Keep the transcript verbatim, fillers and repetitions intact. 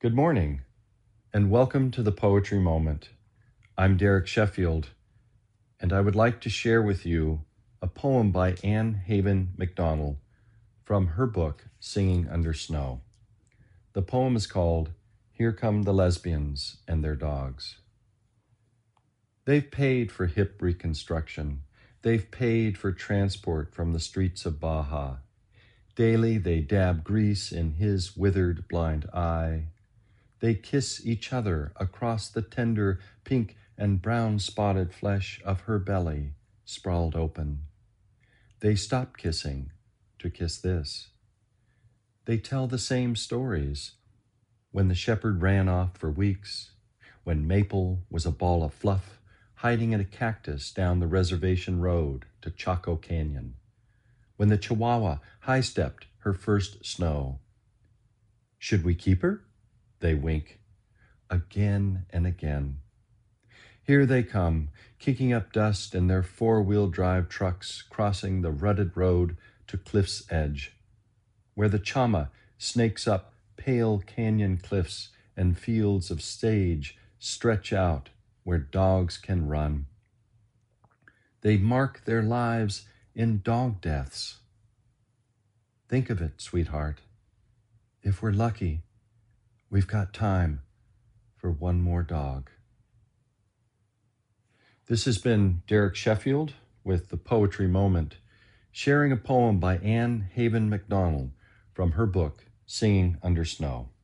Good morning, and welcome to the Poetry Moment. I'm Derek Sheffield, and I would like to share with you a poem by Anne Haven McDonald from her book, Singing Under Snow. The poem is called Here Come the Lesbians and Their Dogs. They've paid for hip reconstruction. They've paid for transport from the streets of Baja. Daily they dab grease in his withered blind eye. They kiss each other across the tender pink and brown spotted flesh of her belly sprawled open. They stop kissing to kiss this. They tell the same stories. When the shepherd ran off for weeks, when Maple was a ball of fluff hiding in a cactus down the reservation road to Chaco Canyon, when the Chihuahua high-stepped her first snow. Should we keep her? They wink, again and again. Here they come, kicking up dust in their four-wheel drive trucks, crossing the rutted road to Cliff's Edge, where the Chama snakes up pale canyon cliffs and fields of sage stretch out where dogs can run. They mark their lives in dog deaths. Think of it, sweetheart. If we're lucky, we've got time for one more dog. This has been Derek Sheffield with The Poetry Moment, sharing a poem by Anne Haven McDonald from her book, Singing Under Snow.